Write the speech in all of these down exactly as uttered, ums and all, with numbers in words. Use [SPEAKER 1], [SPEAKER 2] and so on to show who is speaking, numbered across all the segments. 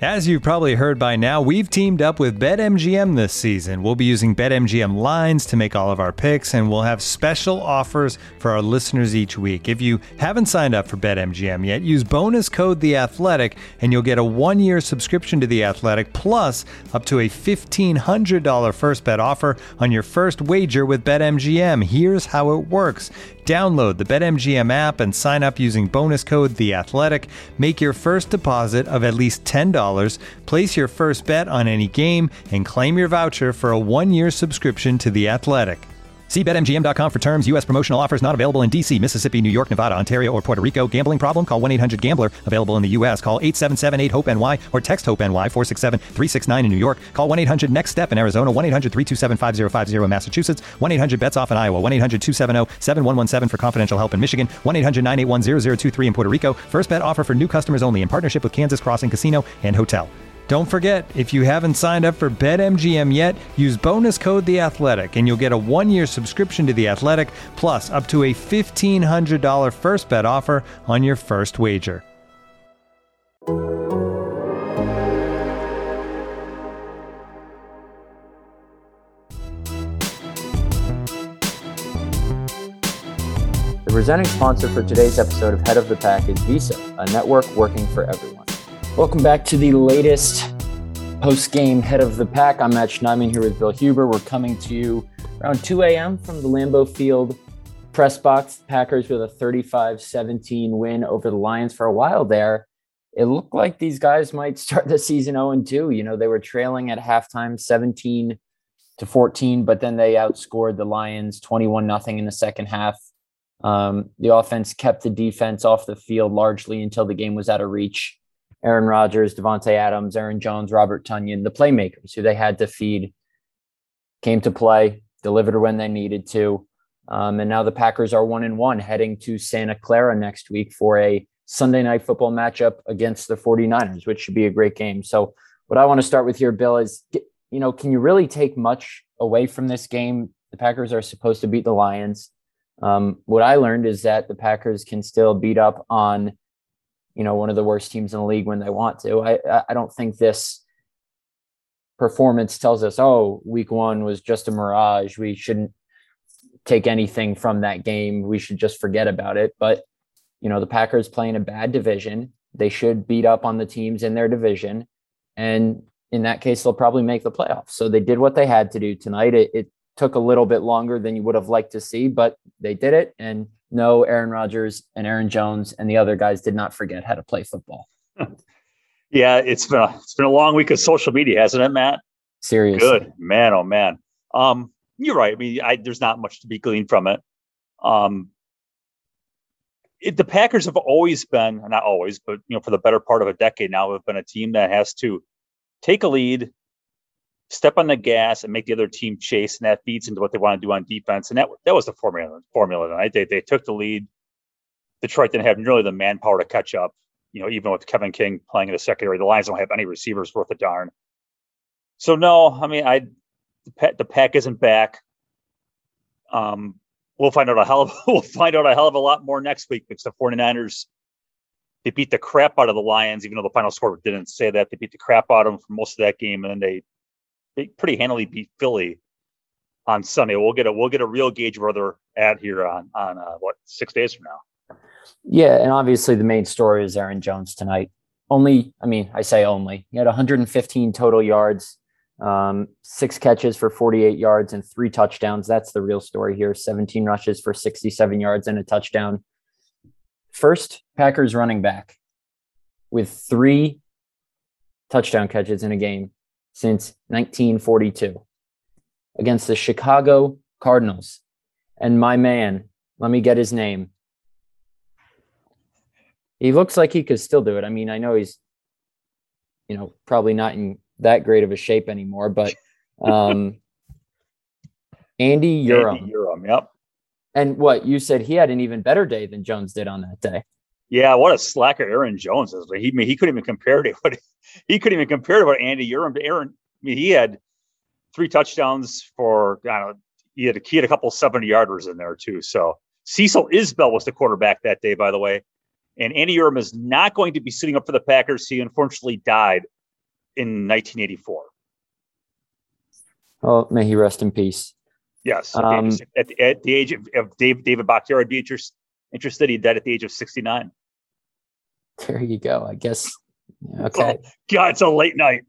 [SPEAKER 1] As you've probably heard by now, we've teamed up with BetMGM this season. We'll be using BetMGM lines to make all of our picks, and we'll have special offers for our listeners each week. If you haven't signed up for BetMGM yet, use bonus code The Athletic, and you'll get a one-year subscription to The Athletic, plus up to a fifteen hundred dollars first bet offer on your first wager with BetMGM. Here's how it works. Download the BetMGM app and sign up using bonus code The Athletic. Make your first deposit of at least ten dollars, place your first bet on any game, and claim your voucher for a one-year subscription to The Athletic. See Bet M G M dot com for terms. U S promotional offers not available in D C, Mississippi, New York, Nevada, Ontario, or Puerto Rico. Gambling problem? Call one eight hundred gambler. Available in the U S. Call eight seven seven eight hope N Y or text HOPE-NY four six seven three six nine in New York. Call one eight hundred next step in Arizona. one eight hundred three two seven five zero five zero in Massachusetts. one eight hundred bets off in Iowa. one eight hundred two seven zero seven one one seven for confidential help in Michigan. one eight hundred nine eight one zero zero two three in Puerto Rico. First bet offer for new customers only in partnership with Kansas Crossing Casino and Hotel. Don't forget, if you haven't signed up for BetMGM yet, use bonus code The Athletic, and you'll get a one-year subscription to The Athletic, plus up to a fifteen hundred dollars first bet offer on your first wager.
[SPEAKER 2] The presenting sponsor for today's episode of Head of the Pack is Visa, a network working for everyone. Welcome back to the latest post-game Head of the Pack. I'm Matt Schneidman here with Bill Huber. We're coming to you around two a.m. from the Lambeau Field press box. Packers with a thirty-five seventeen win over the Lions. For a while there, it looked like these guys might start the season oh and two. You know, they were trailing at halftime seventeen to fourteen, but then they outscored the Lions twenty-one nothing in the second half. Um, the offense kept the defense off the field largely until the game was out of reach. Aaron Rodgers, Devontae Adams, Aaron Jones, Robert Tonyan, the playmakers who they had to feed, came to play, delivered when they needed to. Um, and now the Packers are one and one heading to Santa Clara next week for a Sunday night football matchup against the 49ers, which should be a great game. So what I want to start with here, Bill, is, you know, can you really take much away from this game? The Packers are supposed to beat the Lions. Um, what I learned is that the Packers can still beat up on, you know, one of the worst teams in the league when they want to. I I don't think this performance tells us, oh, week one was just a mirage. We shouldn't take anything from that game. We should just forget about it. But, you know, the Packers play in a bad division. They should beat up on the teams in their division. And in that case, they'll probably make the playoffs. So they did what they had to do tonight. It, it took a little bit longer than you would have liked to see, but they did it. And no, Aaron Rodgers and Aaron Jones and the other guys did not forget how to play football.
[SPEAKER 3] Yeah, it's been a, it's been a long week of social media, hasn't it, Matt?
[SPEAKER 2] Seriously.
[SPEAKER 3] Good, man. Oh, man. Um, you're right. I mean, I, there's not much to be gleaned from it. Um, it. The Packers have always been, not always, but, you know, for the better part of a decade now, have been a team that has to take a lead, step on the gas, and make the other team chase, and that feeds into what they want to do on defense. And that that was the formula. Formula tonight. They they took the lead. Detroit didn't have nearly the manpower to catch up. You know, even with Kevin King playing in the secondary, the Lions don't have any receivers worth a darn. So no, I mean, I the pack, the pack isn't back. Um, we'll find out a hell of we'll find out a hell of a lot more next week, because the 49ers, they beat the crap out of the Lions, even though the final score didn't say that. They beat the crap out of them for most of that game, and then they They pretty handily beat Philly on Sunday. We'll get a we'll get a real gauge where they're at here on on uh, what six days from now.
[SPEAKER 2] Yeah, and obviously the main story is Aaron Jones tonight. Only, I mean, I say only. He had one hundred fifteen total yards, um, six catches for forty-eight yards and three touchdowns. That's the real story here. seventeen rushes for sixty-seven yards and a touchdown. First Packers running back with three touchdown catches in a game since nineteen forty-two against the Chicago Cardinals. And my man, let me get his name. He looks like he could still do it. I mean, I know he's, you know, probably not in that great of a shape anymore, but um, Andy Urum.
[SPEAKER 3] Andy Urum, yep.
[SPEAKER 2] And what you said, he had an even better day than Jones did on that day.
[SPEAKER 3] Yeah, what a slacker Aaron Jones is. He he couldn't even compare to what he couldn't even compare to what Andy Urum. Aaron, I mean, he had three touchdowns for, I don't know, he had a, he had a couple seventy yarders in there too. So Cecil Isbell was the quarterback that day, by the way. And Andy Urum is not going to be sitting up for the Packers. He unfortunately died in nineteen eighty-four.
[SPEAKER 2] Oh, may he rest in peace.
[SPEAKER 3] Yes. At,
[SPEAKER 2] Um,
[SPEAKER 3] the, age of, at, the, at the age of, of Dave, David Bakhtiari, I'd be interest, interested. He died at the age of sixty-nine.
[SPEAKER 2] There you go. I guess. Okay.
[SPEAKER 3] Oh, God, it's a late night.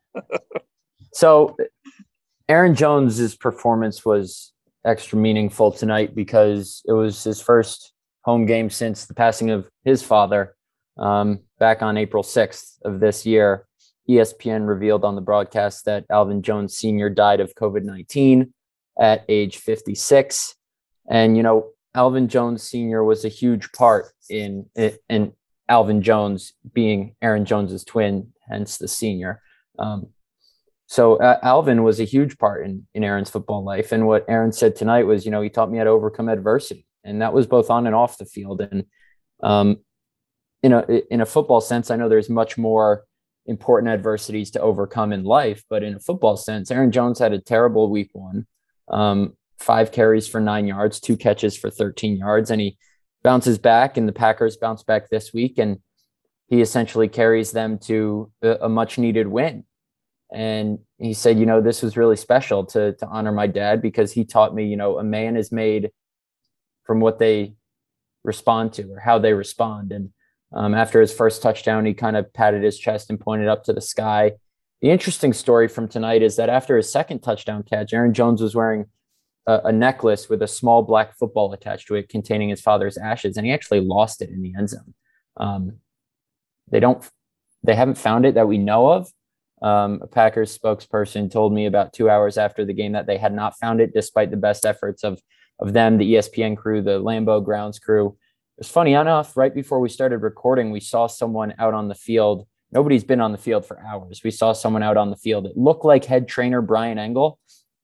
[SPEAKER 2] So Aaron Jones's performance was extra meaningful tonight because it was his first home game since the passing of his father um, back on April sixth of this year. E S P N revealed on the broadcast that Alvin Jones Senior died of COVID nineteen at age fifty-six. And, you know, Alvin Jones Senior was a huge part in, in Alvin Jones being Aaron Jones's twin, hence the senior. Um, so uh, Alvin was a huge part in, in Aaron's football life. And what Aaron said tonight was, you know, he taught me how to overcome adversity. And that was both on and off the field. And um, in a, in a football sense, I know there's much more important adversities to overcome in life, but in a football sense, Aaron Jones had a terrible week one, um, five carries for nine yards, two catches for thirteen yards. And he bounces back, and the Packers bounce back this week, and he essentially carries them to a, a much needed win. And he said, you know, this was really special to, to honor my dad, because he taught me, you know, a man is made from what they respond to or how they respond. And um, after his first touchdown, he kind of patted his chest and pointed up to the sky. The interesting story from tonight is that after his second touchdown catch, Aaron Jones was wearing a, a necklace with a small black football attached to it containing his father's ashes, and he actually lost it in the end zone. Um, they don't, they haven't found it that we know of. Um, a Packers spokesperson told me about two hours after the game that they had not found it, despite the best efforts of of them, the E S P N crew, the Lambeau grounds crew. It was funny enough, right before we started recording, we saw someone out on the field. Nobody's been on the field for hours. We saw someone out on the field. It looked like head trainer Brian Engel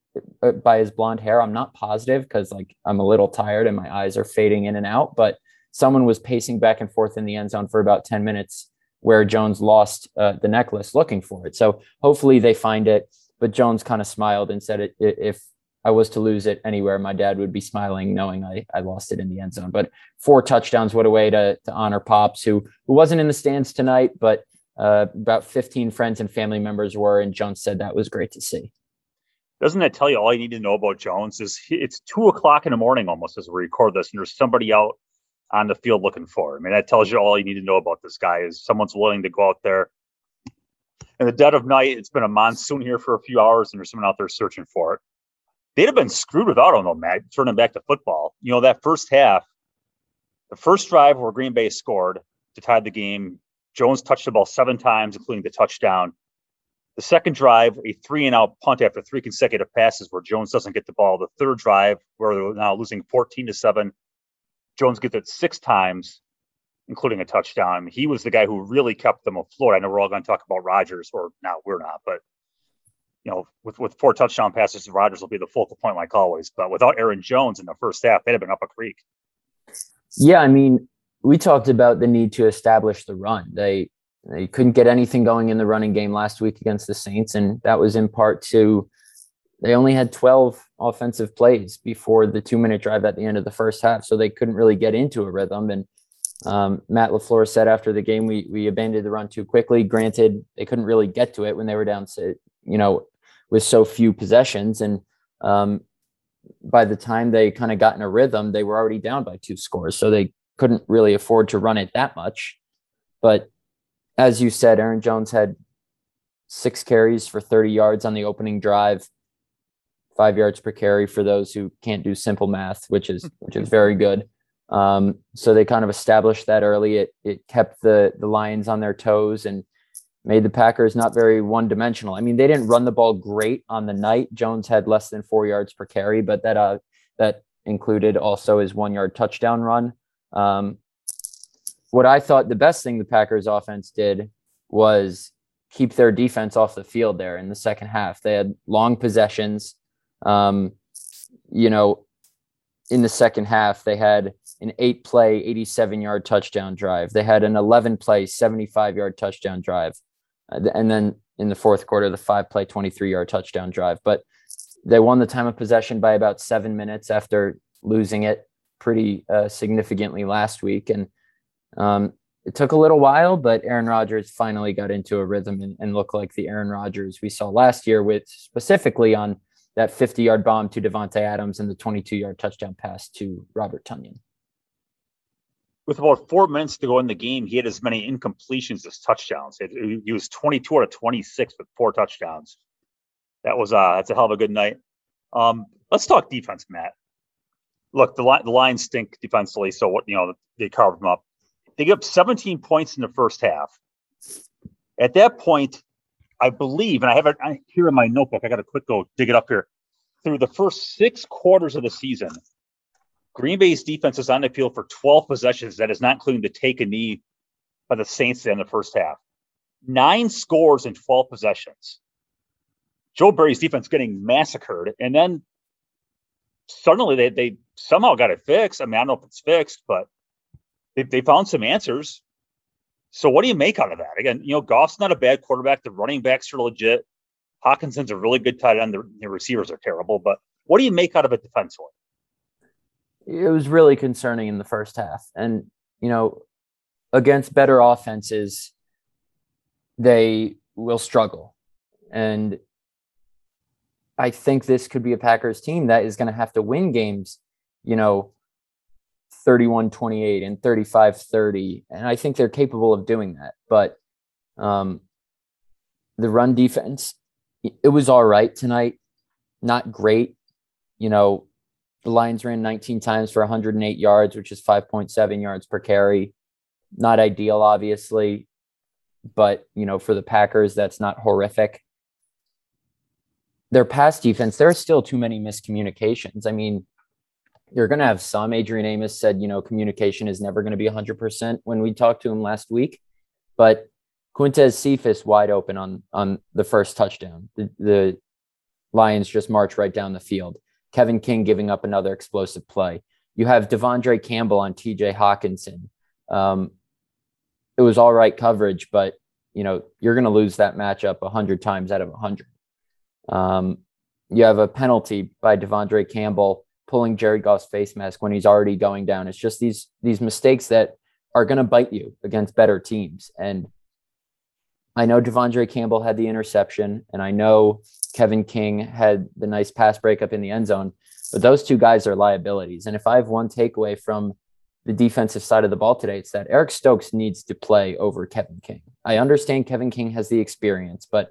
[SPEAKER 2] by his blonde hair. I'm not positive because like I'm a little tired and my eyes are fading in and out, but someone was pacing back and forth in the end zone for about ten minutes where Jones lost uh, the necklace looking for it. So hopefully they find it. But Jones kind of smiled and said, it, if I was to lose it anywhere, my dad would be smiling knowing I, I lost it in the end zone. But four touchdowns, what a way to, to honor Pops, who, who wasn't in the stands tonight, but uh, about fifteen friends and family members were. And Jones said that was great to see.
[SPEAKER 3] Doesn't that tell you all you need to know about Jones? Is it's two o'clock in the morning almost as we record this, and there's somebody out on the field looking for him. I mean, that tells you all you need to know about this guy is someone's willing to go out there in the dead of night. It's been a monsoon here for a few hours, and there's someone out there searching for it. They'd have been screwed without him, though, Matt, turning back to football. You know, that first half, the first drive where Green Bay scored to tie the game, Jones touched the ball seven times, including the touchdown. The second drive, a three and out punt after three consecutive passes where Jones doesn't get the ball. The third drive, where they're now losing fourteen to seven, Jones gets it six times, including a touchdown. I mean, he was the guy who really kept them afloat. I know we're all going to talk about Rodgers, or now we're not, but you know, with, with four touchdown passes, Rodgers will be the focal point like always. But without Aaron Jones in the first half, they'd have been up a creek.
[SPEAKER 2] Yeah, I mean, we talked about the need to establish the run. They they couldn't get anything going in the running game last week against the Saints, and that was in part to they only had twelve offensive plays before the two-minute drive at the end of the first half, so they couldn't really get into a rhythm. And um, Matt LaFleur said after the game, we we abandoned the run too quickly. Granted, they couldn't really get to it when they were down, you know, with so few possessions. And um, by the time they kind of got in a rhythm, they were already down by two scores. So they couldn't really afford to run it that much. But as you said, Aaron Jones had six carries for thirty yards on the opening drive, five yards per carry for those who can't do simple math, which is, which is very good. Um, so they kind of established that early. It, it kept the, the Lions on their toes and made the Packers not very one-dimensional. I mean, they didn't run the ball great on the night. Jones had less than four yards per carry, but that uh, that included also his one-yard touchdown run. Um, what I thought the best thing the Packers offense did was keep their defense off the field there in the second half. They had long possessions. Um, you know, in the second half, they had an eight-play, eighty-seven-yard touchdown drive. They had an eleven-play, seventy-five-yard touchdown drive. And then in the fourth quarter, the five-play, twenty-three-yard touchdown drive. But they won the time of possession by about seven minutes after losing it pretty uh, significantly last week. And um, it took a little while, but Aaron Rodgers finally got into a rhythm and, and looked like the Aaron Rodgers we saw last year, with specifically on that fifty-yard bomb to Devontae Adams and the twenty-two-yard touchdown pass to Robert Tonyan.
[SPEAKER 3] With about four minutes to go in the game, he had as many incompletions as touchdowns. He was twenty-two out of twenty-six with four touchdowns. That was uh, that's a hell of a good night. Um, let's talk defense, Matt. Look, the the Lions stink defensively, so what you know they carved them up. They get up seventeen points in the first half. At that point, I believe, and I have it here in my notebook. I got to quick go dig it up here. Through the first six quarters of the season, Green Bay's defense is on the field for twelve possessions. That is not including the take a knee by the Saints in the first half. Nine scores in twelve possessions. Joe Barry's defense getting massacred, and then suddenly they they somehow got it fixed. I mean, I don't know if it's fixed, but they they found some answers. So what do you make out of that? Again, you know, Goff's not a bad quarterback. The running backs are legit. Hawkinson's a really good tight end. The, the receivers are terrible, but what do you make out of it defensively?
[SPEAKER 2] It was really concerning in the first half. And, you know, against better offenses, they will struggle. And I think this could be a Packers team that is going to have to win games, you know, thirty-one twenty-eight and thirty-five thirty. And I think they're capable of doing that. But um, the run defense, it was all right tonight. Not great. You know, the Lions ran nineteen times for one hundred eight yards, which is five point seven yards per carry. Not ideal, obviously. But, you know, for the Packers, that's not horrific. Their pass defense, there are still too many miscommunications. I mean, you're going to have some. Adrian Amos said, you know, communication is never going to be one hundred percent when we talked to him last week. But Quintez Cephas wide open on, on the first touchdown. The, the Lions just march right down the field. Kevin King giving up another explosive play. You have Devondre Campbell on T J Hawkinson. Um, it was all right coverage, but, you know, you're going to lose that matchup one hundred times out of one hundred. Um, you have a penalty by Devondre Campbell pulling Jared Goff's face mask when he's already going down. It's just these these mistakes that are going to bite you against better teams. And I know Devondre Campbell had the interception, and I know Kevin King had the nice pass breakup in the end zone, but those two guys are liabilities. And if I have one takeaway from the defensive side of the ball today, it's that Eric Stokes needs to play over Kevin King. I understand Kevin King has the experience, but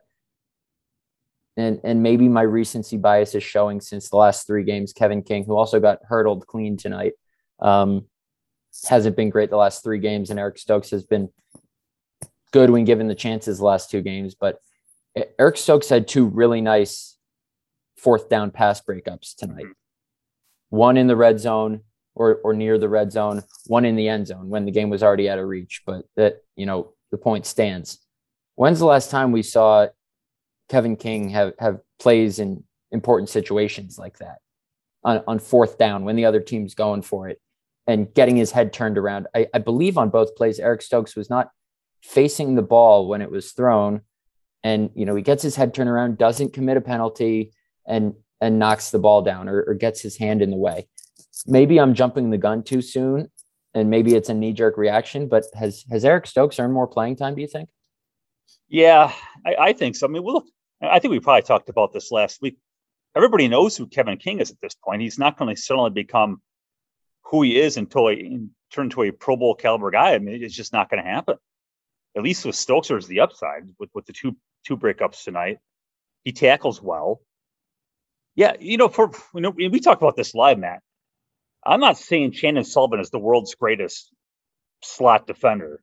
[SPEAKER 2] And and maybe my recency bias is showing since the last three games. Kevin King, who also got hurdled clean tonight, um, hasn't been great the last three games, and Eric Stokes has been good when given the chances the last two games. But Eric Stokes had two really nice fourth down pass breakups tonight. One in the red zone or or near the red zone, one in the end zone when the game was already out of reach. But that, you know, the point stands. When's the last time we saw Kevin King have, have plays in important situations like that on, on fourth down when the other team's going for it and getting his head turned around? I, I believe on both plays, Eric Stokes was not facing the ball when it was thrown. And, you know, he gets his head turned around, doesn't commit a penalty, and, and knocks the ball down or, or gets his hand in the way. Maybe I'm jumping the gun too soon, and maybe it's a knee jerk reaction, but has, has Eric Stokes earned more playing time, do you think?
[SPEAKER 3] Yeah, I, I think so. I mean, well, look, I think we probably talked about this last week. Everybody knows who Kevin King is at this point. He's not going to suddenly become who he is until he turn into a Pro Bowl caliber guy. I mean, it's just not going to happen. At least with Stokes, there's the upside with, with the two two breakups tonight. He tackles well. Yeah, you know, for you know, we talked about this live, Matt. I'm not saying Chandon Sullivan is the world's greatest slot defender,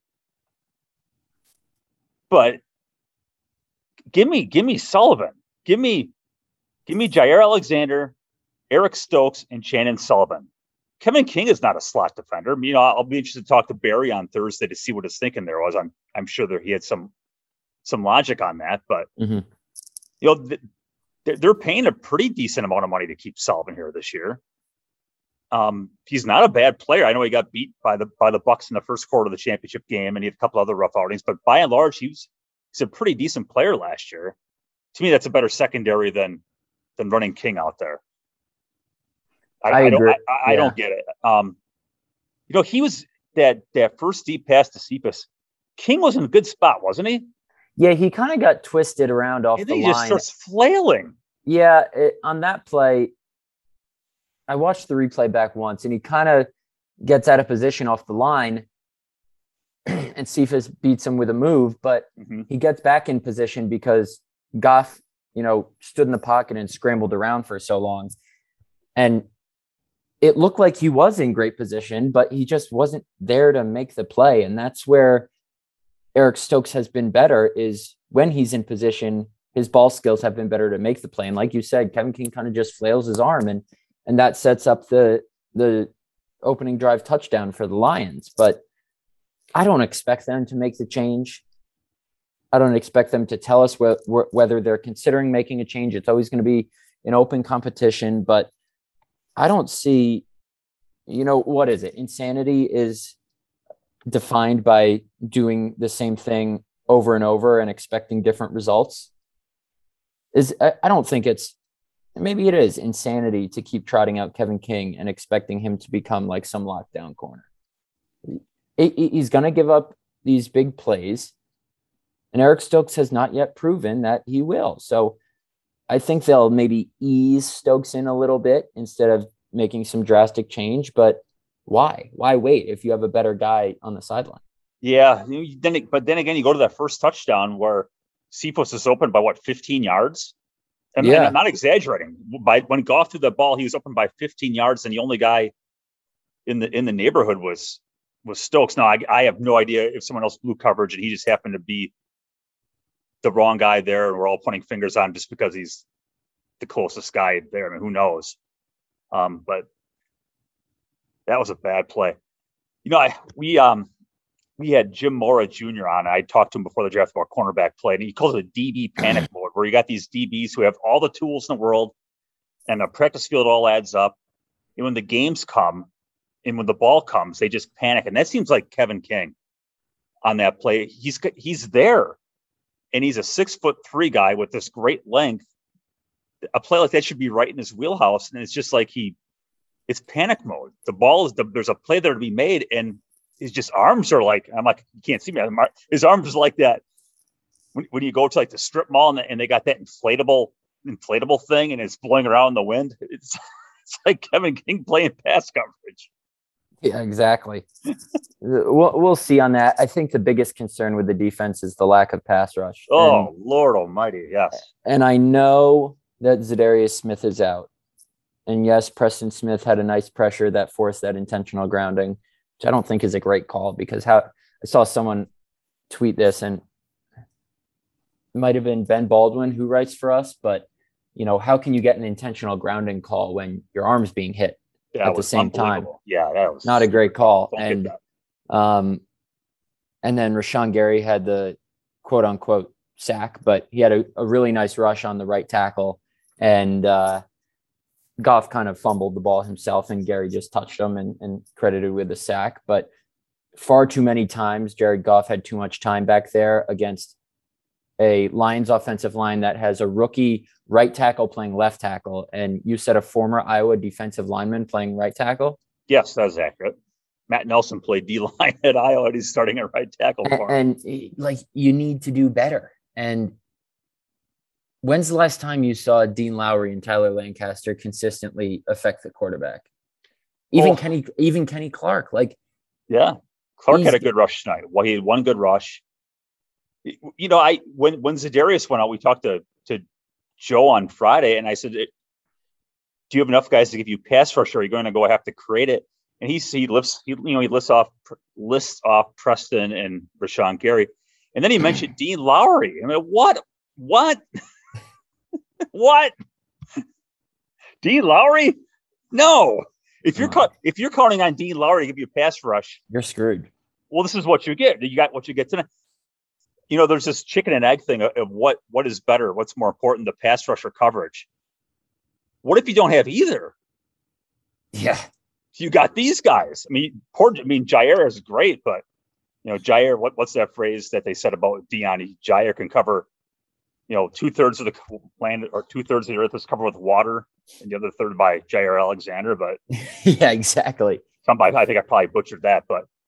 [SPEAKER 3] but give me, give me Sullivan, give me, give me Jair Alexander, Eric Stokes, and Chandon Sullivan. Kevin King is not a slot defender. You know, I'll be interested to talk to Barry on Thursday to see what his thinking there was. I'm, I'm sure that he had some, some logic on that, but
[SPEAKER 2] mm-hmm.
[SPEAKER 3] you know, th- they're paying a pretty decent amount of money to keep Sullivan here this year. Um, he's not a bad player. I know he got beat by the by the Bucs in the first quarter of the championship game, and he had a couple other rough outings. But by and large, he was he's a pretty decent player last year. To me, that's a better secondary than than running King out there. I,
[SPEAKER 2] I,
[SPEAKER 3] I don't.
[SPEAKER 2] agree.
[SPEAKER 3] I, I
[SPEAKER 2] yeah.
[SPEAKER 3] don't get it. Um, you know, he was that that first deep pass to Cephas, King was in a good spot, wasn't he?
[SPEAKER 2] Yeah, he kind of got twisted around off
[SPEAKER 3] and
[SPEAKER 2] the
[SPEAKER 3] he
[SPEAKER 2] line.
[SPEAKER 3] Just starts flailing.
[SPEAKER 2] Yeah, it, on that play, I watched the replay back once, and he kind of gets out of position off the line, and Cephas beats him with a move, but mm-hmm. he gets back in position because Goff, you know, stood in the pocket and scrambled around for so long. And it looked like he was in great position, but he just wasn't there to make the play. And that's where Eric Stokes has been better, is when he's in position, his ball skills have been better to make the play. And like you said, Kevin King kind of just flails his arm, and and that sets up the the opening drive touchdown for the Lions. But I don't expect them to make the change. I don't expect them to tell us wh- wh- whether they're considering making a change. It's always going to be an open competition, but I don't see, you know, what is it? Insanity is defined by doing the same thing over and over and expecting different results. Is I, I don't think it's, maybe it is insanity to keep trotting out Kevin King and expecting him to become like some lockdown corner. He, he's going to give up these big plays, and Eric Stokes has not yet proven that he will. So I think they'll maybe ease Stokes in a little bit instead of making some drastic change. But why? Why wait if you have a better guy on the sideline?
[SPEAKER 3] Yeah. Then, it, but then again, you go to that first touchdown where Cephas is open by what, fifteen yards? I mean, yeah. I'm not exaggerating. By when Goff threw the ball, he was open by fifteen yards, and the only guy in the in the neighborhood was was Stokes. Now, I, I have no idea if someone else blew coverage and he just happened to be the wrong guy there, and we're all pointing fingers on him just because he's the closest guy there. I mean, who knows? Um, but that was a bad play. You know, I we um we had Jim Mora Junior on. I talked to him before the draft about cornerback play, and he calls it a D B panic mode, where you got these D Bs who have all the tools in the world, and the practice field all adds up. And when the games come, and when the ball comes, they just panic. And that seems like Kevin King on that play. He's he's there, and he's a six foot three guy with this great length. A play like that should be right in his wheelhouse, and it's just like he, it's panic mode. The ball is the, there's a play there to be made, and his just arms are like, I'm like, you can't see me. His arms is like that. When, when you go to like the strip mall and, and they got that inflatable inflatable thing, and it's blowing around in the wind. It's it's like Kevin King playing pass coverage.
[SPEAKER 2] Yeah, exactly. we'll we'll see on that. I think the biggest concern with the defense is the lack of pass rush.
[SPEAKER 3] Oh,
[SPEAKER 2] and,
[SPEAKER 3] Lord Almighty, yes.
[SPEAKER 2] And I know that Za'Darius Smith is out, and yes, Preston Smith had a nice pressure that forced that intentional grounding, which I don't think is a great call, because how I saw someone tweet this, and it might have been Ben Baldwin who writes for us, but you know, how can you get an intentional grounding call when your arm's being hit
[SPEAKER 3] that
[SPEAKER 2] at the same time?
[SPEAKER 3] Yeah, that was
[SPEAKER 2] not a great call. And um, and then Rashawn Gary had the quote unquote sack, but he had a, a really nice rush on the right tackle, and uh, Goff kind of fumbled the ball himself, and Gary just touched him and, and credited with the sack. But far too many times, Jared Goff had too much time back there against a Lions offensive line that has a rookie right tackle playing left tackle. And you said a former Iowa defensive lineman playing right tackle?
[SPEAKER 3] Yes, that's accurate. Matt Nelson played D-line at Iowa, and he's starting at right tackle for him.
[SPEAKER 2] And, and like, you need to do better. And when's the last time you saw Dean Lowry and Tyler Lancaster consistently affect the quarterback? Even oh. Kenny, even Kenny Clark, like,
[SPEAKER 3] yeah, Clark had a good rush tonight. Well, he had one good rush. You know, I when when Za'Darius went out, we talked to to Joe on Friday, and I said, "Do you have enough guys to give you pass rush, or are you going to go have to create it?" And he he lifts he you know he lists off lists off Preston and Rashawn Gary, and then he mentioned Dean Lowry. I mean, what what what Dean Lowry? No, if you're ca- if you're counting on Dean Lowry to give you a pass rush,
[SPEAKER 2] you're screwed.
[SPEAKER 3] Well, this is what you get. You got what you get tonight. You know, there's this chicken and egg thing of, of what what is better, what's more important, the pass rush or coverage. What if you don't have either?
[SPEAKER 2] Yeah,
[SPEAKER 3] you got these guys. I mean, poor. I mean, Jair is great, but you know, Jair. What what's that phrase that they said about Dion? Jair can cover, you know, two thirds of the land or two thirds of the earth is covered with water, and the other third by Jair Alexander. But
[SPEAKER 2] yeah, exactly.
[SPEAKER 3] Somebody, I think I probably butchered that, but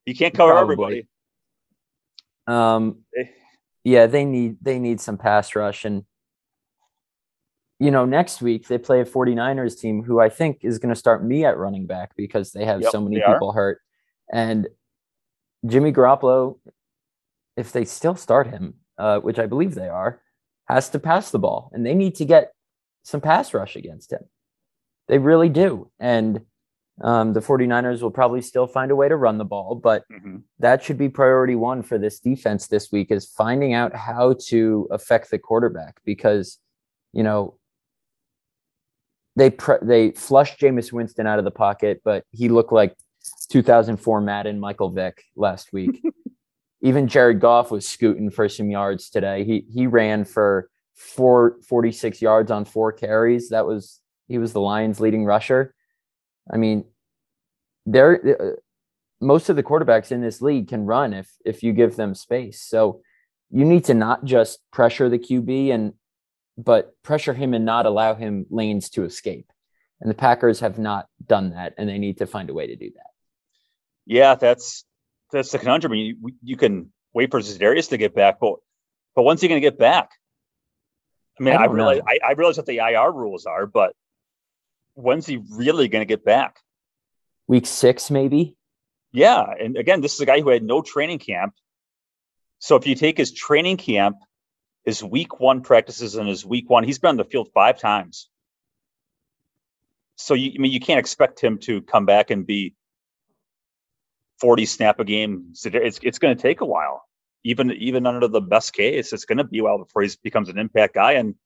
[SPEAKER 3] You can't cover
[SPEAKER 2] Probably.
[SPEAKER 3] everybody.
[SPEAKER 2] Um, yeah, they need they need some pass rush. And, you know, next week they play a 49ers team who I think is going to start me at running back because they have
[SPEAKER 3] Yep,
[SPEAKER 2] so many
[SPEAKER 3] they
[SPEAKER 2] people
[SPEAKER 3] are.
[SPEAKER 2] hurt. And Jimmy Garoppolo, if they still start him, uh, which I believe they are, has to pass the ball. And they need to get some pass rush against him. They really do. And um, the 49ers will probably still find a way to run the ball, but
[SPEAKER 3] Mm-hmm.
[SPEAKER 2] that should be priority one for this defense this week, is finding out how to affect the quarterback, because, you know, they pre- they flushed Jameis Winston out of the pocket, but he looked like two thousand four Madden Michael Vick last week. Even Jared Goff was scooting for some yards today. He he ran for four, forty-six yards on four carries. That was he was the Lions' leading rusher. I mean, they're uh, most of the quarterbacks in this league can run if if you give them space. So you need to not just pressure the Q B and but pressure him and not allow him lanes to escape. And the Packers have not done that, and they need to find a way to do that.
[SPEAKER 3] Yeah, that's that's the conundrum. You, you can wait for Za'Darius to get back, but but when's he going to get back? I mean, I,
[SPEAKER 2] I
[SPEAKER 3] I
[SPEAKER 2] don't
[SPEAKER 3] realize
[SPEAKER 2] know.
[SPEAKER 3] I, I realize what the I R rules are, but when's he really going to get back?
[SPEAKER 2] Week six, maybe.
[SPEAKER 3] Yeah, and again, this is a guy who had no training camp. So if you take his training camp, his week one practices, and his week one, he's been on the field five times. So you, I mean, you can't expect him to come back and be forty snap a game. So it's it's going to take a while. Even even under the best case, it's going to be a while before he becomes an impact guy. And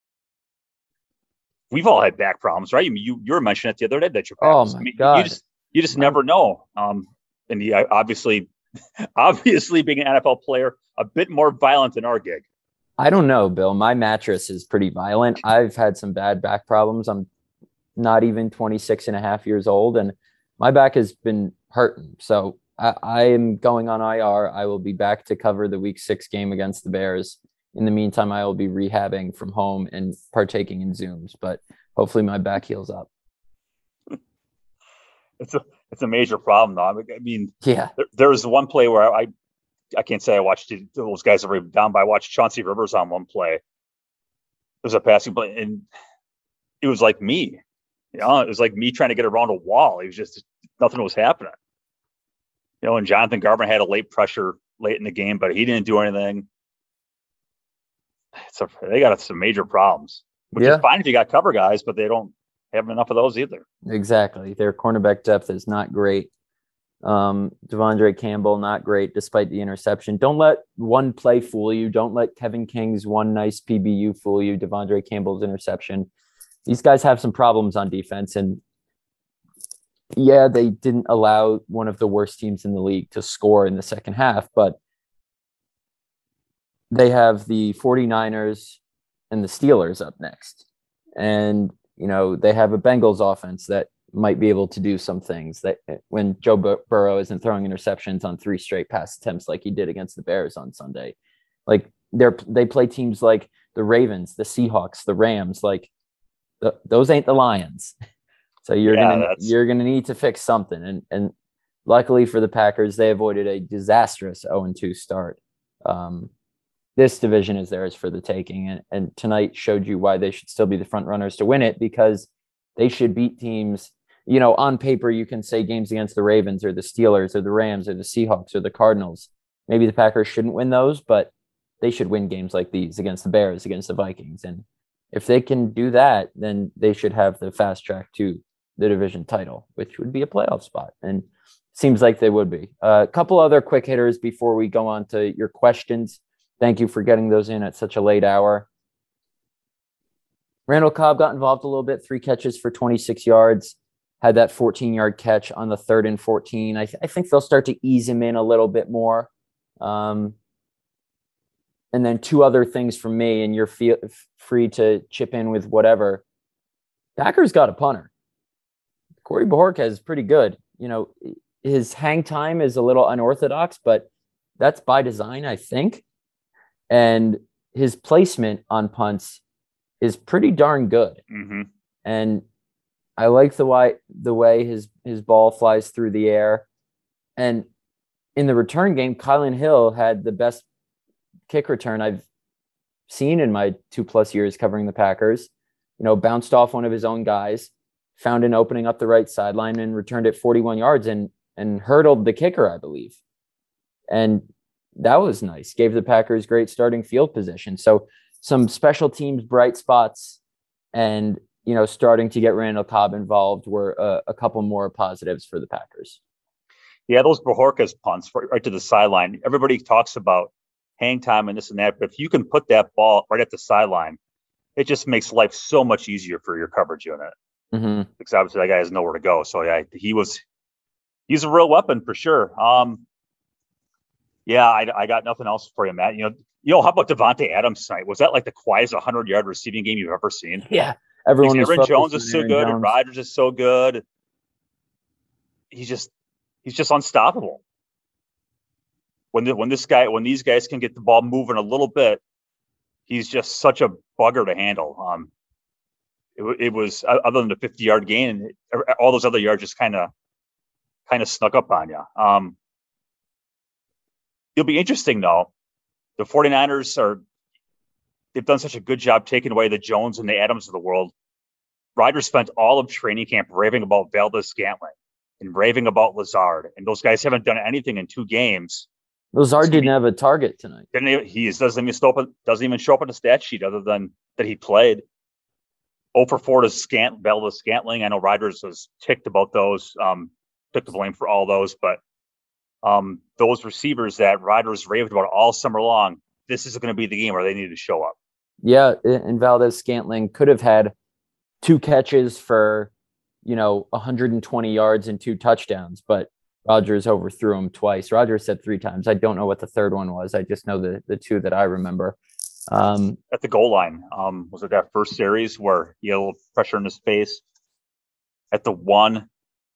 [SPEAKER 3] we've all had back problems, right? I mean, you you were mentioning it the other day that your back.
[SPEAKER 2] Oh
[SPEAKER 3] was,
[SPEAKER 2] my
[SPEAKER 3] I mean,
[SPEAKER 2] God.
[SPEAKER 3] You just you just never know. Um, and he obviously obviously being an N F L player, a bit more violent than our gig.
[SPEAKER 2] I don't know, Bill. My mattress is pretty violent. I've had some bad back problems. I'm not even twenty-six and a half years old, and my back has been hurting. So I, I am going on I R. I will be back to cover the week six game against the Bears. In the meantime, I will be rehabbing from home and partaking in Zooms, but hopefully my back heals up.
[SPEAKER 3] It's a it's a major problem, though. I mean,
[SPEAKER 2] yeah,
[SPEAKER 3] there, there was one play where I I can't say I watched it, those guys every down, but I watched Chauncey Rivers on one play. It was a passing play, and it was like me. You know, it was like me trying to get around a wall. It was just nothing was happening. You know, and Jonathan Garber had a late pressure late in the game, but he didn't do anything. It's a, they got some major problems, which
[SPEAKER 2] yeah.
[SPEAKER 3] is fine if you got cover guys, but they don't have enough of those either.
[SPEAKER 2] Exactly. Their cornerback depth is not great. Um, Devondre Campbell, not great despite the interception. Don't let one play fool you. Don't let Kevin King's one nice P B U fool you. Devondre Campbell's interception. These guys have some problems on defense, and yeah, they didn't allow one of the worst teams in the league to score in the second half, but they have the 49ers and the Steelers up next. And, you know, they have a Bengals offense that might be able to do some things that when Joe Bur- Burrow isn't throwing interceptions on three straight pass attempts like he did against the Bears on Sunday. Like they're they play teams like the Ravens, the Seahawks, the Rams. Like the, those ain't the Lions. So you're
[SPEAKER 3] Yeah,
[SPEAKER 2] gonna
[SPEAKER 3] that's-
[SPEAKER 2] you're gonna need to fix something. And and luckily for the Packers, they avoided a disastrous oh and two start. Um, this division is theirs for the taking, and, and tonight showed you why they should still be the front runners to win it, because they should beat teams. You know, on paper, you can say games against the Ravens or the Steelers or the Rams or the Seahawks or the Cardinals. Maybe the Packers shouldn't win those, but they should win games like these against the Bears, against the Vikings. And if they can do that, then they should have the fast track to the division title, which would be a playoff spot. And seems like they would be. A uh, couple other quick hitters before we go on to your questions. Thank you for getting those in at such a late hour. Randall Cobb got involved a little bit, three catches for twenty-six yards, had that fourteen-yard catch on the third and fourteen. I, th- I think they'll start to ease him in a little bit more. Um, and then two other things from me, and you're fe- free to chip in with whatever. Packers got a punter. Corey Bojorquez is pretty good. You know, his hang time is a little unorthodox, but that's by design, I think. And his placement on punts is pretty darn good.
[SPEAKER 3] Mm-hmm.
[SPEAKER 2] And I like the way the way his his ball flies through the air. And in the return game, Kylan Hill had the best kick return I've seen in my two plus years covering the Packers. You know, bounced off one of his own guys, found an opening up the right sideline and returned it forty-one yards and and hurdled the kicker, I believe. And that was nice. Gave the Packers great starting field position. So some special teams bright spots and, you know, starting to get Randall Cobb involved were a, a couple more positives for the Packers.
[SPEAKER 3] Yeah, those Bajorquez punts right to the sideline. Everybody talks about hang time and this and that, but if you can put that ball right at the sideline, it just makes life so much easier for your coverage unit.
[SPEAKER 2] Mm-hmm.
[SPEAKER 3] Because obviously that guy has nowhere to go. So yeah, he was, he's a real weapon for sure. Um, yeah, I, I got nothing else for you, Matt. You know, you know, how about Devontae Adams tonight? Was that like the quietest hundred yard receiving game you've ever seen?
[SPEAKER 2] Yeah, everyone.
[SPEAKER 3] Aaron Jones is so
[SPEAKER 2] Aaron
[SPEAKER 3] good,
[SPEAKER 2] Jones.
[SPEAKER 3] and Rodgers is so good. He's just, he's just unstoppable. When the, when this guy, when these guys can get the ball moving a little bit, he's just such a bugger to handle. Um, it, it was other than the fifty yard gain, all those other yards just kind of, kind of snuck up on you. Um, it'll be interesting though. The 49ers are, they've done such a good job taking away the Jones and the Adams of the world. Rodgers spent all of training camp raving about Valdes-Scantling and raving about Lazard, and those guys haven't done anything in two games.
[SPEAKER 2] Lazard didn't have a target tonight.
[SPEAKER 3] Didn't he, he doesn't even show up, doesn't even show up on the stat sheet other than that he played. oh for four to Scant, Valdes-Scantling. I know Rodgers was ticked about those, um, took the blame for all those, but um, those receivers that Rodgers raved about all summer long, this is going to be the game where they need to show up.
[SPEAKER 2] Yeah, and Valdes-Scantling could have had two catches for, you know, one hundred twenty yards and two touchdowns, but Rodgers overthrew him twice. Rodgers said three times. I don't know what the third one was. I just know the the two that I remember. Um,
[SPEAKER 3] At the goal line, um, was it that first series where he had a little pressure in his face? At the one,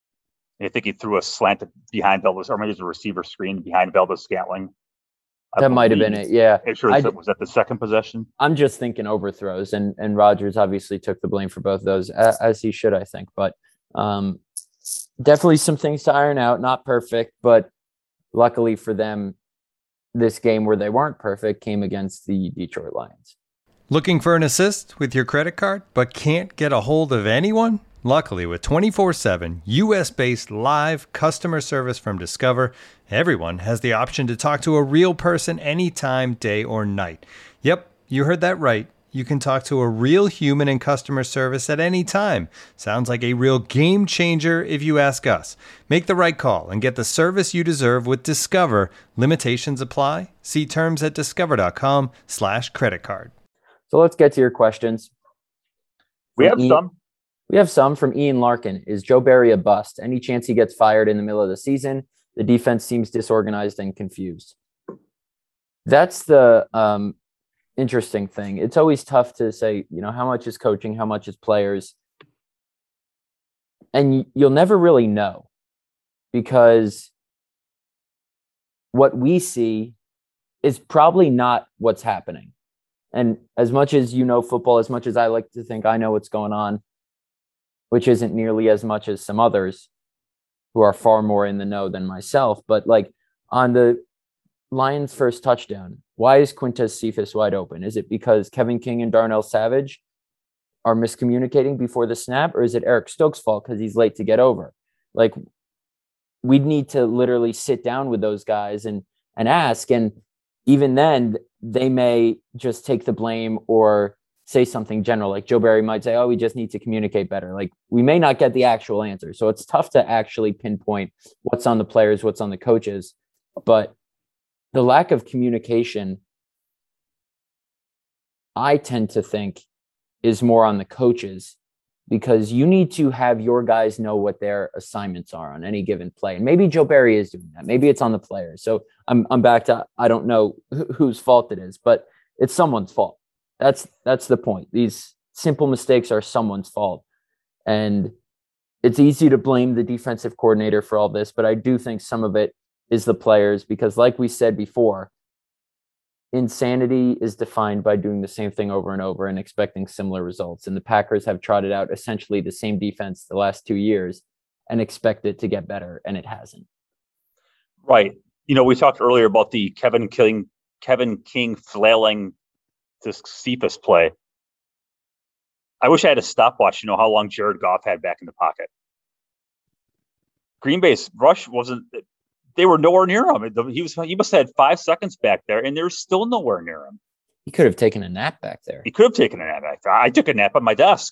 [SPEAKER 3] I think he threw a slant behind Valdes, or maybe it was a receiver screen behind Valdes-Scantling.
[SPEAKER 2] That might have been it. Yeah.
[SPEAKER 3] Sure, I, was that the second possession?
[SPEAKER 2] I'm just thinking overthrows, and and Rodgers obviously took the blame for both of those, as, as he should, I think. But um, definitely some things to iron out. Not perfect, but luckily for them, this game where they weren't perfect came against the Detroit Lions.
[SPEAKER 1] Looking for an assist with your credit card, but can't get a hold of anyone? Luckily, with twenty-four seven U S-based live customer service from Discover, everyone has the option to talk to a real person anytime, day or night. Yep, you heard that right. You can talk to a real human in customer service at any time. Sounds like a real game changer if you ask us. Make the right call and get the service you deserve with Discover. Limitations apply. See terms at discover.com slash credit card.
[SPEAKER 2] So let's get to your questions.
[SPEAKER 3] We have
[SPEAKER 2] Ian,
[SPEAKER 3] some.
[SPEAKER 2] We have some from Ian Larkin. Is Joe Barry a bust? Any chance he gets fired in the middle of the season? The defense seems disorganized and confused. That's the um, interesting thing. It's always tough to say, you know, how much is coaching, how much is players. And you'll never really know, because what we see is probably not what's happening. And as much as you know football, as much as I like to think I know what's going on, which isn't nearly as much as some others who are far more in the know than myself. But like on the Lions' first touchdown, why is Quintez Cephas wide open? Is it because Kevin King and Darnell Savage are miscommunicating before the snap, or is it Eric Stokes' fault because he's late to get over? Like, we'd need to literally sit down with those guys and and ask. And even then, they may just take the blame or say something general. Like Joe Barry might say, oh, we just need to communicate better. Like, we may not get the actual answer. So it's tough to actually pinpoint what's on the players, what's on the coaches. But the lack of communication, I tend to think, is more on the coaches, because you need to have your guys know what their assignments are on any given play. And maybe Joe Barry is doing that. Maybe it's on the players. So I'm I'm back to, I don't know wh- whose fault it is, but it's someone's fault. That's that's the point. These simple mistakes are someone's fault. And it's easy to blame the defensive coordinator for all this, but I do think some of it is the players, because like we said before, insanity is defined by doing the same thing over and over and expecting similar results. And the Packers have trotted out essentially the same defense the last two years and expect it to get better, and it hasn't.
[SPEAKER 3] Right. You know, we talked earlier about the Kevin King, Kevin King flailing to Cephas play. I wish I had a stopwatch. You know how long Jared Goff had back in the pocket. Green Bay's rush wasn't. They were nowhere near him. He was. He must have had five seconds back there, and they're still nowhere near him.
[SPEAKER 2] He could have taken a nap back there.
[SPEAKER 3] He could have taken a nap back there. I took a nap on my desk.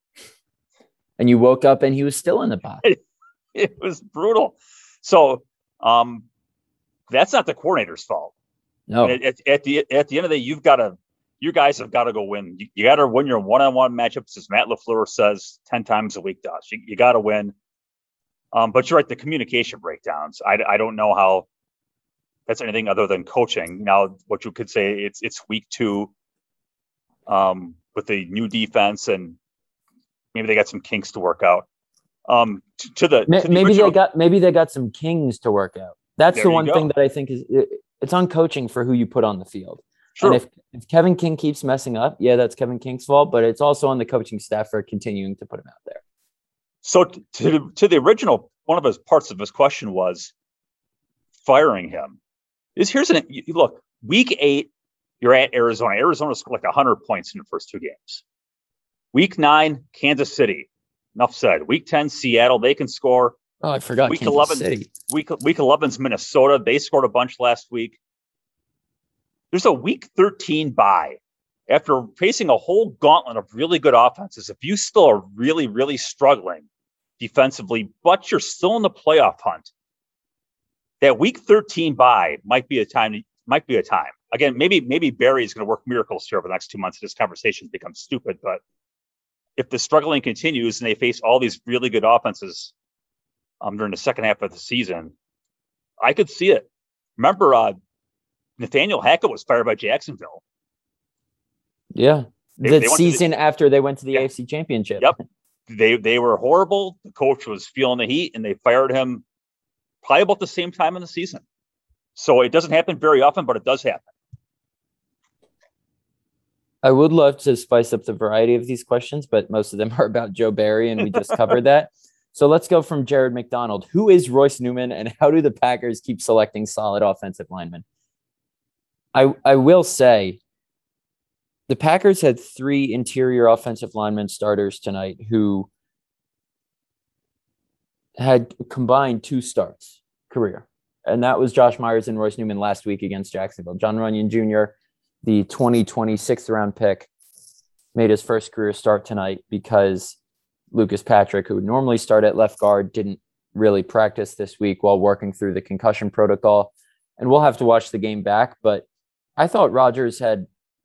[SPEAKER 2] And you woke up and he was still in the pocket.
[SPEAKER 3] It was brutal. So um, that's not the coordinator's fault.
[SPEAKER 2] No.
[SPEAKER 3] At, at, at the at the end of the day, you've got to. You guys have got to go win. You, you got to win your one-on-one matchups, as Matt LaFleur says ten times a week to us. You, you got to win. Um, but you're right, the communication breakdowns. I, I don't know how that's anything other than coaching. Now, what you could say, it's it's week two um, with the new defense, and maybe they got some kinks to work out. Um, to, to the
[SPEAKER 2] maybe
[SPEAKER 3] to the
[SPEAKER 2] they
[SPEAKER 3] original,
[SPEAKER 2] got maybe they got some kings to work out. That's
[SPEAKER 3] There
[SPEAKER 2] the
[SPEAKER 3] you
[SPEAKER 2] one
[SPEAKER 3] go.
[SPEAKER 2] thing that I think is it, it's on coaching for who you put on the field.
[SPEAKER 3] Sure.
[SPEAKER 2] And if, if Kevin King keeps messing up, yeah, that's Kevin King's fault, but it's also on the coaching staff for continuing to put him out there.
[SPEAKER 3] So to to, to the original, one of his parts of his question was firing him. Is here's an you, look, week eight, you're at Arizona. Arizona scored like one hundred points in the first two games. Week nine, Kansas City. Enough said. Week ten, Seattle. They can score.
[SPEAKER 2] Oh, I forgot
[SPEAKER 3] Week
[SPEAKER 2] Kansas
[SPEAKER 3] eleven,
[SPEAKER 2] City.
[SPEAKER 3] Week week eleven's Minnesota. They scored a bunch last week. There's a week thirteen bye. After facing a whole gauntlet of really good offenses, if you still are really, really struggling defensively, but you're still in the playoff hunt, that week thirteen bye might be a time. Might be a time. Again, maybe maybe Barry is going to work miracles here over the next two months. This conversation becomes stupid, but if the struggling continues and they face all these really good offenses um, during the second half of the season, I could see it. Remember, uh, Nathaniel Hackett was fired by Jacksonville.
[SPEAKER 2] Yeah.
[SPEAKER 3] They-
[SPEAKER 2] the
[SPEAKER 3] they went to the-
[SPEAKER 2] season after they went to the
[SPEAKER 3] Yeah.
[SPEAKER 2] A F C Championship.
[SPEAKER 3] Yep. They they were horrible. The coach was feeling the heat, and they fired him probably about the same time in the season. So it doesn't happen very often, but it does happen.
[SPEAKER 2] I would love to spice up the variety of these questions, but most of them are about Joe Barry, and we just covered that. So let's go from Jared McDonald. Who is Royce Newman, and how do the Packers keep selecting solid offensive linemen? I I will say the Packers had three interior offensive lineman starters tonight who had combined two starts career. And that was Josh Myers and Royce Newman last week against Jacksonville. John Runyon Junior, the twenty twenty-sixth round pick, made his first career start tonight because Lucas Patrick, who would normally start at left guard, didn't really practice this week while working through the concussion protocol. And we'll have to watch the game back. But I thought Rodgers had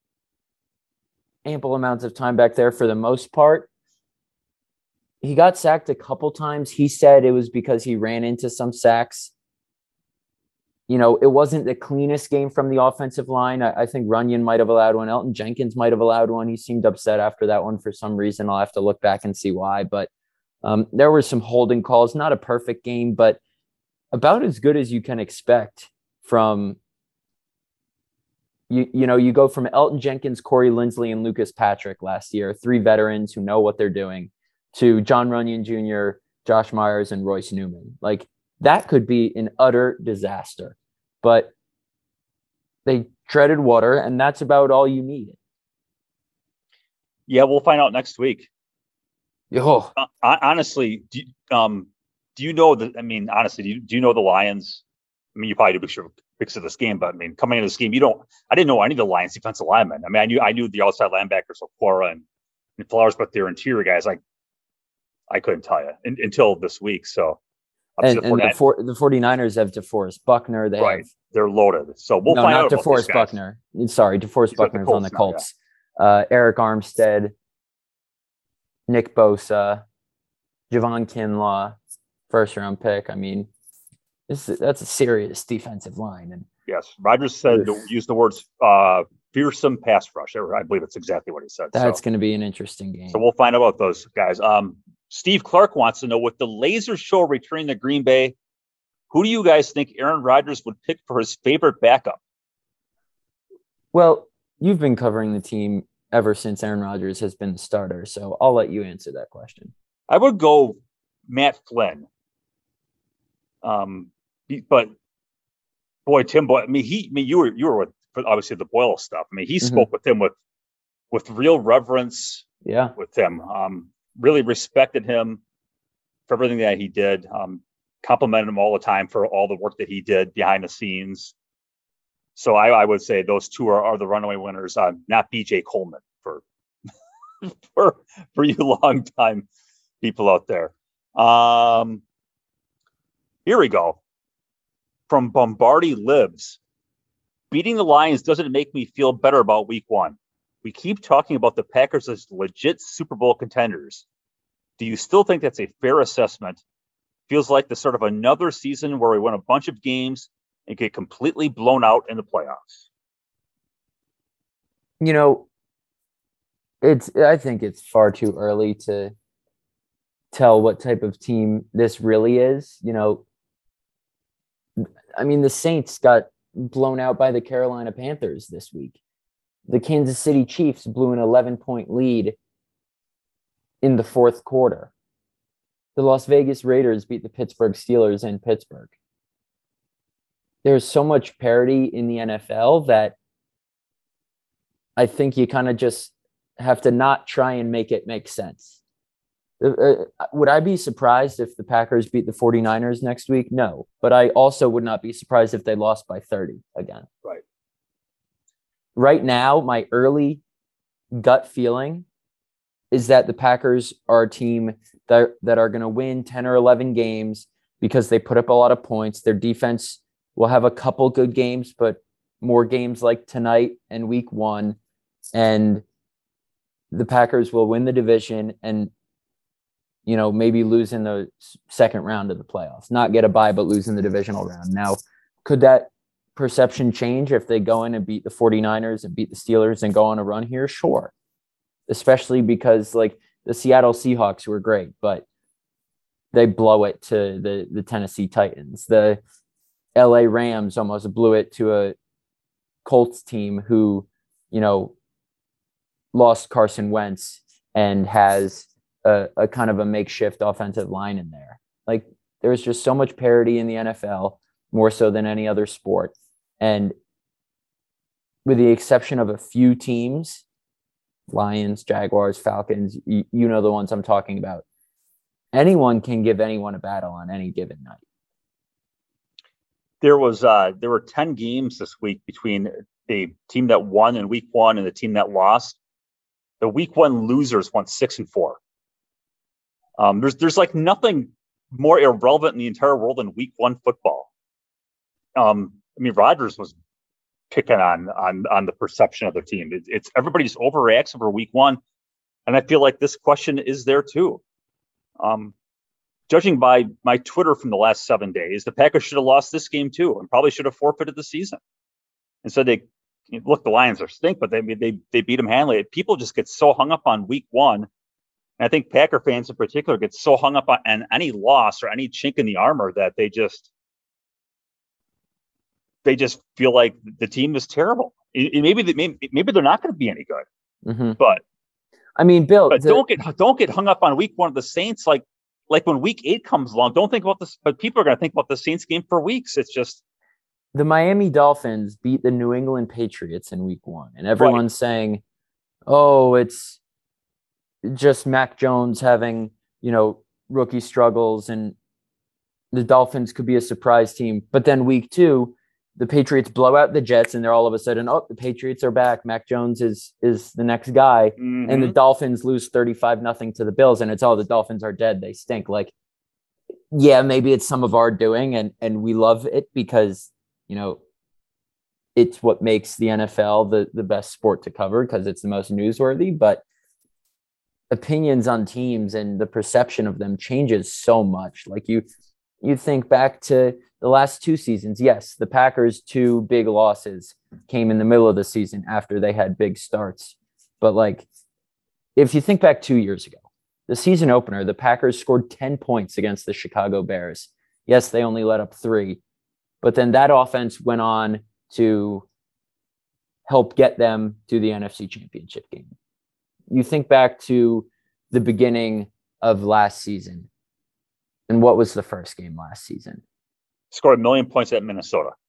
[SPEAKER 2] ample amounts of time back there for the most part. He got sacked a couple times. He said it was because he ran into some sacks. You know, it wasn't the cleanest game from the offensive line. I, I think Runyon might have allowed one. Elton Jenkins might have allowed one. He seemed upset after that one for some reason. I'll have to look back and see why. But um, there were some holding calls. Not a perfect game, but about as good as you can expect from, you, you know, you go from Elton Jenkins, Corey Linsley, and Lucas Patrick last year, three veterans who know what they're doing, to John Runyon Junior, Josh Myers, and Royce Newman. Like, that could be an utter disaster, but they treaded water, and that's about all you need.
[SPEAKER 3] Yeah, we'll find out next week.
[SPEAKER 2] Oh,
[SPEAKER 3] Uh, honestly, do you, um, do you know that? I mean, honestly, do you, do you know the Lions? I mean, you probably do because you're because of this game, but I mean, coming into this game, you don't. I didn't know any of the Lions defensive linemen. I mean, I knew I knew the outside linebackers, so Quora and, and Flowers, but their interior guys, like, I couldn't tell you in, until this week. So.
[SPEAKER 2] and, and the, for, the 49ers have DeForest Buckner. They
[SPEAKER 3] right.
[SPEAKER 2] have
[SPEAKER 3] They're loaded. So we'll
[SPEAKER 2] no,
[SPEAKER 3] find
[SPEAKER 2] not
[SPEAKER 3] out. about
[SPEAKER 2] DeForest
[SPEAKER 3] these guys.
[SPEAKER 2] Buckner. Sorry, DeForest
[SPEAKER 3] He's at the
[SPEAKER 2] Buckner's on the
[SPEAKER 3] Colts now,
[SPEAKER 2] Colts. Uh, Eric Armstead, Nick Bosa, Javon Kinlaw, first round pick. I mean, this is, that's a serious defensive line. And
[SPEAKER 3] Yes, Rodgers said to use the words uh, "fearsome pass rush." I believe it's exactly what he said.
[SPEAKER 2] that's
[SPEAKER 3] so,
[SPEAKER 2] going to be an interesting game.
[SPEAKER 3] so we'll find out about those guys. Um, Steve Clark wants to know, with the laser show returning to Green Bay, who do you guys think Aaron Rodgers would pick for his favorite backup?
[SPEAKER 2] Well, you've been covering the team ever since Aaron Rodgers has been the starter, so I'll let you answer that question.
[SPEAKER 3] I would go Matt Flynn. Um, but Boy, Tim Boyle. I mean, he. I mean, you were you were with obviously the Boyle stuff. I mean, he mm-hmm. spoke with him with with real reverence.
[SPEAKER 2] Yeah,
[SPEAKER 3] with him, um, really respected him for everything that he did. Um, complimented him all the time for all the work that he did behind the scenes. So I, I would say those two are, are the runaway winners. Uh, not B J Coleman for for for you long time people out there. Um, here we go. From Bombardi Lives. Beating the Lions doesn't make me feel better about week one. We keep talking about the Packers as legit Super Bowl contenders. Do you still think that's a fair assessment? Feels like the sort of another season where we win a bunch of games and get completely blown out in the playoffs.
[SPEAKER 2] You know, it's. I think it's far too early to tell what type of team this really is. You know, I mean, the Saints got blown out by the Carolina Panthers this week. The Kansas City Chiefs blew an eleven-point lead in the fourth quarter. The Las Vegas Raiders beat the Pittsburgh Steelers in Pittsburgh. There's so much parity in the N F L that I think you kind of just have to not try and make it make sense. Uh, would I be surprised if the Packers beat the 49ers next week? No. But I also would not be surprised if they lost by thirty again.
[SPEAKER 3] Right.
[SPEAKER 2] Right now, my early gut feeling is that the Packers are a team that, that are going to win ten or eleven games because they put up a lot of points. Their defense will have a couple good games, but more games like tonight and week one. And the Packers will win the division and, you know, maybe lose in the second round of the playoffs. Not get a bye, but lose in the divisional round. Now, could that perception change if they go in and beat the 49ers and beat the Steelers and go on a run here? Sure. Especially because, like, the Seattle Seahawks were great, but they blow it to the, the Tennessee Titans. The L A Rams almost blew it to a Colts team who, you know, lost Carson Wentz and has a, a kind of a makeshift offensive line in there. Like, there's just so much parity in the N F L, more so than any other sport. And with the exception of a few teams, Lions, Jaguars, Falcons, you, you know the ones I'm talking about, anyone can give anyone a battle on any given night.
[SPEAKER 3] There was uh, there were ten games this week between the team that won in week one and the team that lost. The week one losers won six and four. Um, there's there's like nothing more irrelevant in the entire world than week one football. Um, I mean, Rodgers was picking on on on the perception of the team. It, it's everybody's overreacts over week one, and I feel like this question is there too. Um, judging by my Twitter from the last seven days, the Packers should have lost this game too, and probably should have forfeited the season. Instead, they look, the Lions are stink, but they they they beat them handily. People just get so hung up on week one. And I think Packer fans in particular get so hung up on, on any loss or any chink in the armor that they just they just feel like the team is terrible. It, it, maybe, they, maybe maybe they're not going to be any good.
[SPEAKER 2] Mm-hmm.
[SPEAKER 3] But
[SPEAKER 2] I mean, Bill,
[SPEAKER 3] but
[SPEAKER 2] the,
[SPEAKER 3] don't get don't get hung up on week one of the Saints. Like like when week eight comes along, don't think about this. But people are going to think about the Saints game for weeks. It's just
[SPEAKER 2] the Miami Dolphins beat the New England Patriots in week one, and everyone's right. saying, "Oh, it's just Mac Jones having, you know, rookie struggles, and the Dolphins could be a surprise team." But then week two, the Patriots blow out the Jets, and they're all of a sudden, oh, the Patriots are back. Mac Jones is is the next guy. Mm-hmm. And the Dolphins lose thirty-five nothing to the Bills, and it's all, the Dolphins are dead. They stink. Like, yeah, maybe it's some of our doing, and and we love it because, you know, it's what makes the N F L the, the best sport to cover because it's the most newsworthy. But opinions on teams and the perception of them changes so much. Like, you you think back to the last two seasons. Yes, the Packers' two big losses came in the middle of the season after they had big starts. But, like, if you think back two years ago, the season opener, the Packers scored ten points against the Chicago Bears. Yes, they only let up three. But then that offense went on to help get them to the N F C Championship game. You think back to the beginning of last season. And what was the first game last season?
[SPEAKER 3] Scored a million points at Minnesota.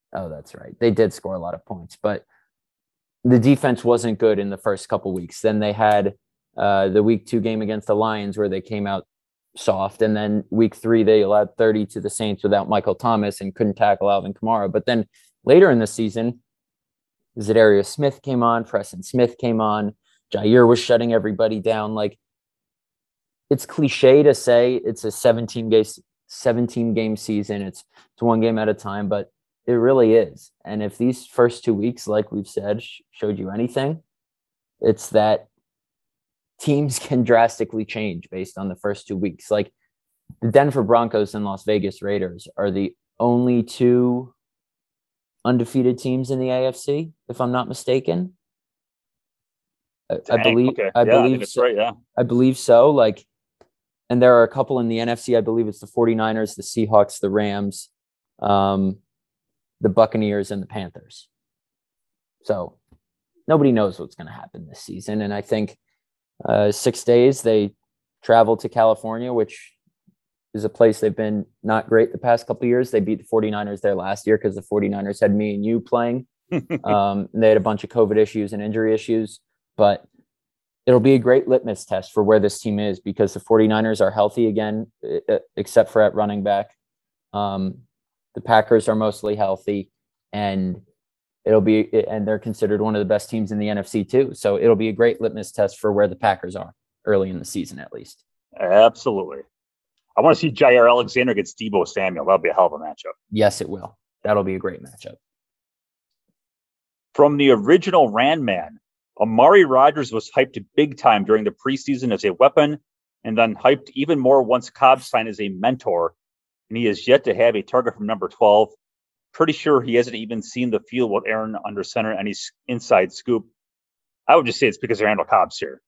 [SPEAKER 2] Oh, that's right. They did score a lot of points, but the defense wasn't good in the first couple weeks. Then they had uh, the week two game against the Lions where they came out soft. And then week three, they allowed thirty to the Saints without Michael Thomas and couldn't tackle Alvin Kamara. But then later in the season, Zadarius Smith came on, Preston Smith came on, Jair was shutting everybody down. Like, it's cliche to say it's a seventeen game, seventeen game season. It's, it's one game at a time, but it really is. And if these first two weeks, like we've said, sh- showed you anything, it's that teams can drastically change based on the first two weeks. Like, the Denver Broncos and Las Vegas Raiders are the only two undefeated teams in the A F C, if I'm not mistaken. I, I believe,
[SPEAKER 3] okay.
[SPEAKER 2] I
[SPEAKER 3] yeah,
[SPEAKER 2] believe,
[SPEAKER 3] I that's
[SPEAKER 2] so,
[SPEAKER 3] right. Yeah,
[SPEAKER 2] I believe so. Like, and there are a couple in the N F C. I believe it's the forty-niners, the Seahawks, the Rams, um, the Buccaneers, and the Panthers. So nobody knows what's going to happen this season. And I think uh, six days they travel to California, which is a place they've been not great the past couple of years. They beat the forty-niners there last year because the forty-niners had me and you playing. um, and they had a bunch of COVID issues and injury issues. But it'll be a great litmus test for where this team is because the forty-niners are healthy again, except for at running back. Um, the Packers are mostly healthy, and it'll be and they're considered one of the best teams in the N F C too. So it'll be a great litmus test for where the Packers are early in the season, at least.
[SPEAKER 3] Absolutely. I want to see Jair Alexander against Deebo Samuel. That'll be a hell of a matchup.
[SPEAKER 2] Yes, it will. That'll be a great matchup.
[SPEAKER 3] From the original Ran Man, Amari Rodgers was hyped big time during the preseason as a weapon, and then hyped even more once Cobb signed as a mentor. And he has yet to have a target from number twelve. Pretty sure he hasn't even seen the field with Aaron under center. Any inside scoop? I would just say it's because Randall Cobb's here.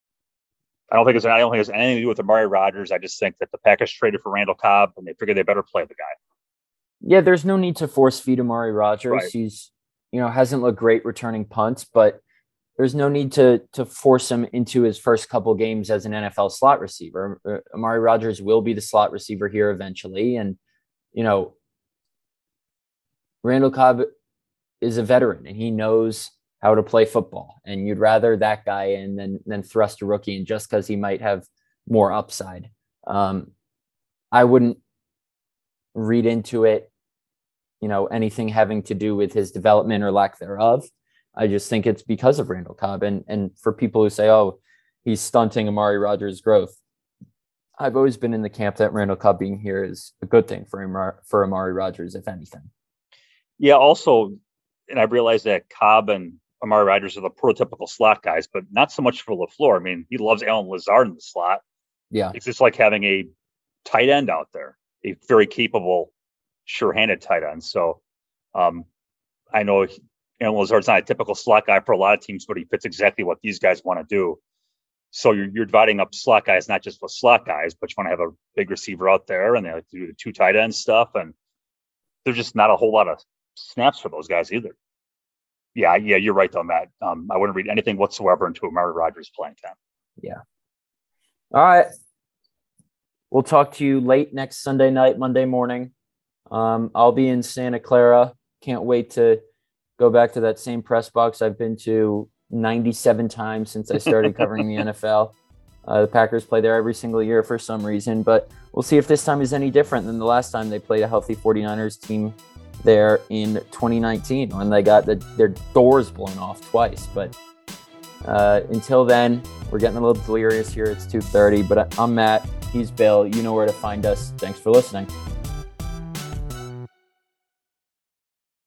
[SPEAKER 3] I don't think it's. I don't think it has anything to do with Amari Rodgers. I just think that the Packers traded for Randall Cobb, and they figured they better play the guy.
[SPEAKER 2] Yeah, there's no need to force feed Amari Rodgers.
[SPEAKER 3] Right. He's,
[SPEAKER 2] you know, hasn't looked great returning punts, but there's no need to to force him into his first couple games as an N F L slot receiver. Amari Rodgers will be the slot receiver here eventually. And, you know, Randall Cobb is a veteran and he knows how to play football. And you'd rather that guy in than, than thrust a rookie in just because he might have more upside. Um, I wouldn't read into it, you know, anything having to do with his development or lack thereof. I just think it's because of Randall Cobb. And, and for people who say, oh, he's stunting Amari Rodgers' growth, I've always been in the camp that Randall Cobb being here is a good thing for Amari, for Amari Rodgers, if anything.
[SPEAKER 3] Yeah, also, and I realize that Cobb and Amari Rodgers are the prototypical slot guys, but not so much for LaFleur. I mean, he loves Allen Lazard in the slot.
[SPEAKER 2] Yeah.
[SPEAKER 3] It's just like having a tight end out there, a very capable, sure-handed tight end. So um, I know he, Allen Lazard's not a typical slot guy for a lot of teams, but he fits exactly what these guys want to do. So you're, you're dividing up slot guys, not just with slot guys, but you want to have a big receiver out there, and they like to do the two tight end stuff. And there's just not a whole lot of snaps for those guys either. Yeah, yeah, you're right though, Matt. Um, I wouldn't read anything whatsoever into Amari Rodgers playing time.
[SPEAKER 2] Yeah. All right. We'll talk to you late next Sunday night, Monday morning. Um, I'll be in Santa Clara. Can't wait to go back to that same press box I've been to ninety-seven times since I started covering the N F L. Uh, the Packers play there every single year for some reason, but we'll see if this time is any different than the last time they played a healthy forty-niners team there in twenty nineteen when they got the, their doors blown off twice. But uh, until then, we're getting a little delirious here. It's two thirty, but I'm Matt. He's Bill. You know where to find us. Thanks for listening.